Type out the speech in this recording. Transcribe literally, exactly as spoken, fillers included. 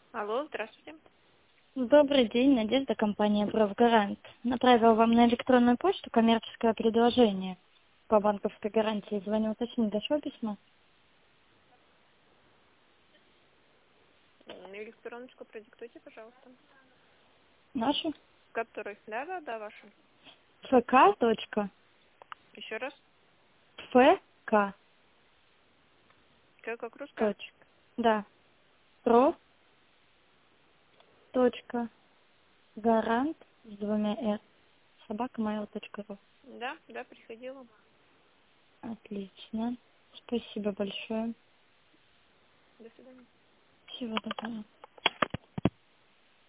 Алло, здравствуйте. Добрый день, Надежда, компания «Профгарант». Направила вам на электронную почту коммерческое предложение по банковской гарантии. Звоню уточнить, дошло письмо? М, Электроночку продиктуйте, пожалуйста. Нашу? Который? Да, да, да, вашу. фк. точка, Еще раз. фк. Как, как русская? точка, да, про. точка, гарант с двумя р, собака mail точка ру. Да, да, приходила. Отлично. Спасибо большое. До свидания. Всего доброго.